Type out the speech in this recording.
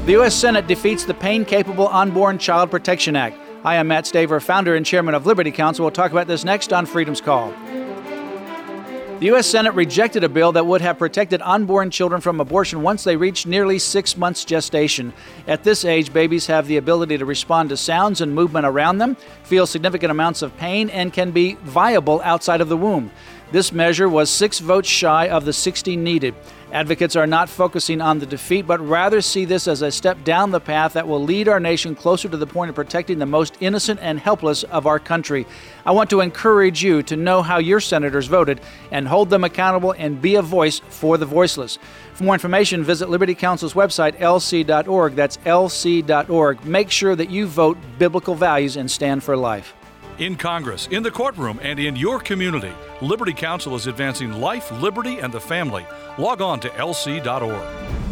The U.S. Senate defeats the pain-capable Unborn Child Protection Act. Hi, I'm Matt Staver, founder and chairman of Liberty Counsel. We'll talk about this next on Freedom's Call. The U.S. Senate rejected a bill that would have protected unborn children from abortion once they reach nearly 6 months gestation. At this age, babies have the ability to respond to sounds and movement around them, feel significant amounts of pain, and can be viable outside of the womb. This measure was 6 votes shy of the 60 needed. Advocates are not focusing on the defeat, but rather see this as a step down the path that will lead our nation closer to the point of protecting the most innocent and helpless of our country. I want to encourage you to know how your senators voted and hold them accountable and be a voice for the voiceless. For more information, visit Liberty Counsel's website, lc.org. That's lc.org. Make sure that you vote biblical values and stand for life. In Congress, in the courtroom, and in your community, Liberty Counsel is advancing life, liberty, and the family. Log on to lc.org.